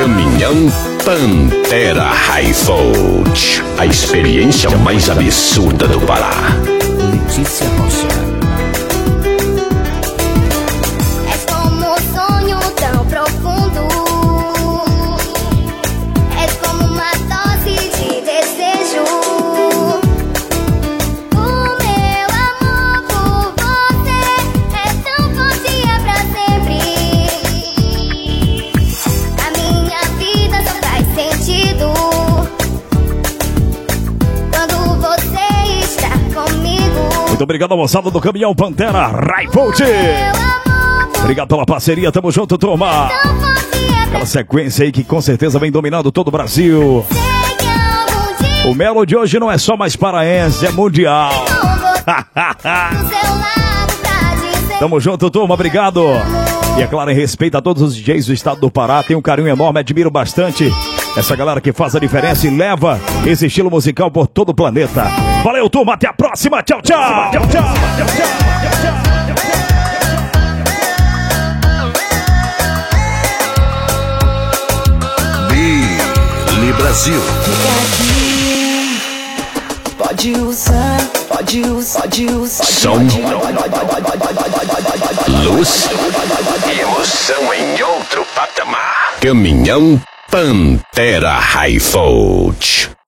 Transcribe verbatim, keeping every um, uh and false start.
Caminhão Pantera Hi-Volt, a experiência mais absurda do Pará. Letícia Rocha. És como um sonho tão profundo, és como uma dose de desejo. O meu amor por você é tão forte e é pra sempre. A minha vida só faz sentido quando você está comigo. Muito obrigado, moçada do Caminhão Pantera Hi-Volt. Obrigado pela parceria, tamo junto, turma. Aquela sequência aí que com certeza vem dominando todo o Brasil. O Melo de hoje não é só mais paraense, é mundial. Tamo junto, turma, obrigado. E é claro, em respeito a todos os D Js do estado do Pará, tenho um carinho enorme, admiro bastante essa galera que faz a diferença e leva esse estilo musical por todo o planeta. Valeu, turma, até a próxima, tchau, tchau. Tchau, tchau, tchau, tchau, tchau. Billy Brasil. Pode usar, pode usar, pode usar. Som, luz e emoção em outro patamar. Caminhão Pantera Hi-Volt.